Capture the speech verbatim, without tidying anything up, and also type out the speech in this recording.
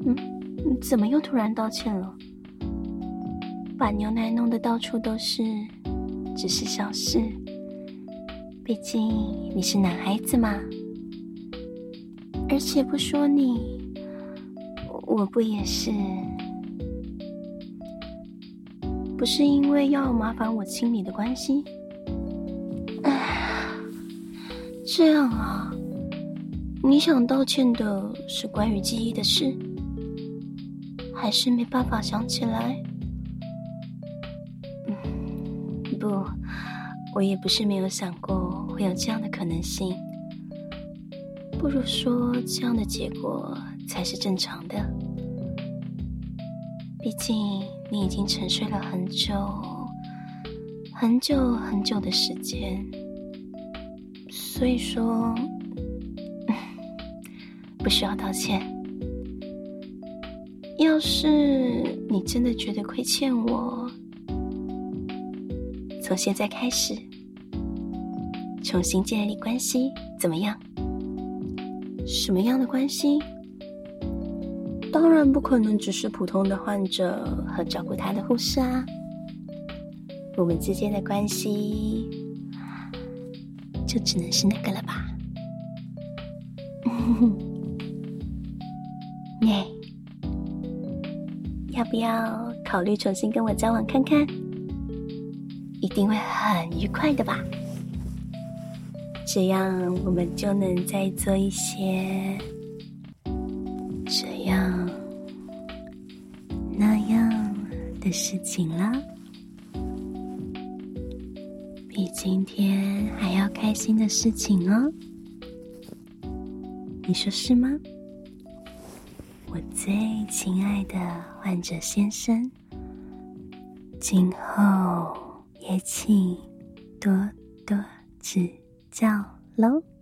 嗯，怎么又突然道歉了？把牛奶弄得到处都是，只是小事。毕竟你是男孩子嘛。而且不说你，我不也是？不是因为要麻烦我清理的关系？哎，这样啊？你想道歉的是关于记忆的事，还是没办法想起来？嗯，不，我也不是没有想过会有这样的可能性。不如说，这样的结果才是正常的。毕竟你已经沉睡了很久很久很久的时间，所以说不需要道歉。要是你真的觉得亏欠我，从现在开始重新建立关系怎么样？什么样的关系？当然不可能只是普通的患者和照顾他的护士啊。我们之间的关系就只能是那个了吧。耶，要不要考虑重新跟我交往看看？一定会很愉快的吧。这样我们就能再做一些这样那样的事情了。比今天还要开心的事情哦，你说是吗？我最亲爱的患者先生，今后也请多多指教喽。